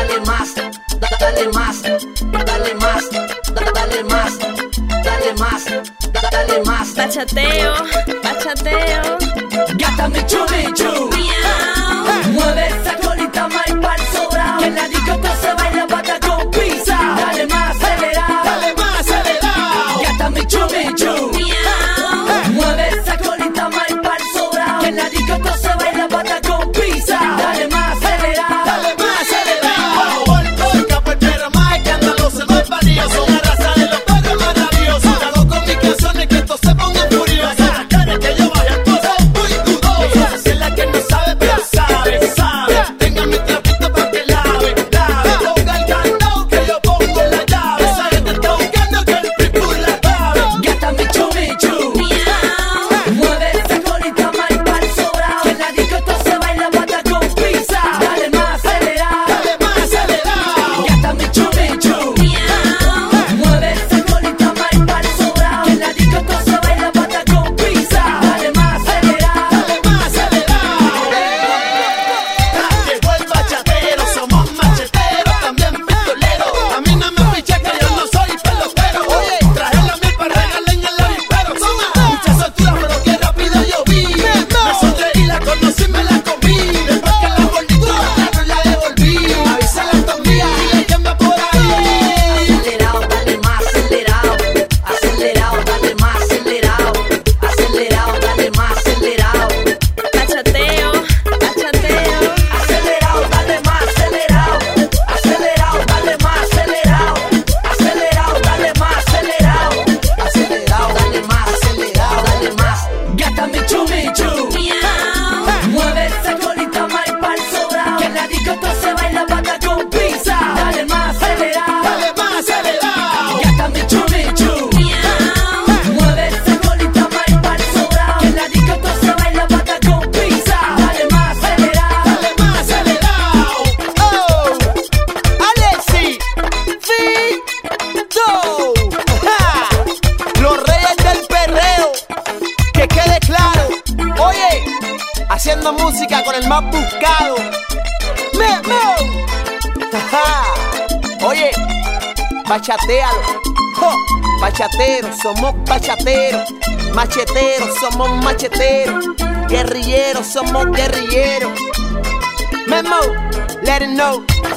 dale más, dale más, dale más, dale más, dale más, dale más. Bachateo, bachateo. Gata Michu Michu. Mueve esa colita más pa'l sobrao. Que en la discoteca se baila pata con pizza. Dale más acelerado, Dale más acelerado. Gata Michu Michu. Mueve esa colita más pa'l sobrao. Que en la discoteca se baila pata con pizza. Dale más acelerado, Dale más acelerado. Polka, perreo más escandaloso. No hay parillos, son una raza de los perros maravillosos. Hago con mis canciones que esto se ponga furioso. Esa cara que yo vaya cosas muy dudosas. Si es la que no sabe, pero sabe, sabe. Tenga mi trapito para que lave, lave. Ponga el candado que yo pongo la llave. Esa gente está buscando que el people la clave. Gata Michu Michu. Mueve esa colita más pa'l sobrao. Que en la discoteca se baila pata con pizza. Dale más acelerado, Dale más acelerado. Gata Michu Michu. Mueve esa colita más pa'l sobrao. Que en la discoteca se baila pata con pizza. Dale más acelerado, Dale más acelerado. Llegó el bachatero, somos macheteros, también pistoleros. A mí no me picha que yo no soy pelotero. Oye, traje la miel para regalar en el avispero. Mucha soltura, pero qué rápido yo vi. Me sonreí, la conocí, me la comí. Después que la gordita me la devolví. Avisa la tomía y le llama por ahí. acelerado, dale más acelerado, acelerado, dale más acelerado, acelerado, dale más acelerado, Bachateo, bachateo. acelerado, dale más acelerado, acelerado, dale más acelerado, acelerado, dale más acelerado, acelerado, dale más acelerado, dale más. Gata Michu Michu. Mueve esa colita más pa'l sobrao. Que en la discoteca se baila pata con pizza. Dale más acelerado, Dale más acelerado. Gata Michu Michu. Mueve esa colita más pa'l sobrao. Que en la discoteca se baila pata con pizza. Dale más acelerado, Dale más acelerado. Oh, Alexi, Fito, los reyes del perreo. Que quede claro, oye, haciendo música con el más buscado. Memo. Oye, bachatealo. Bachateros, somos bachateros. Macheteros, somos macheteros. Guerrilleros, somos guerrilleros. Memo, let it know.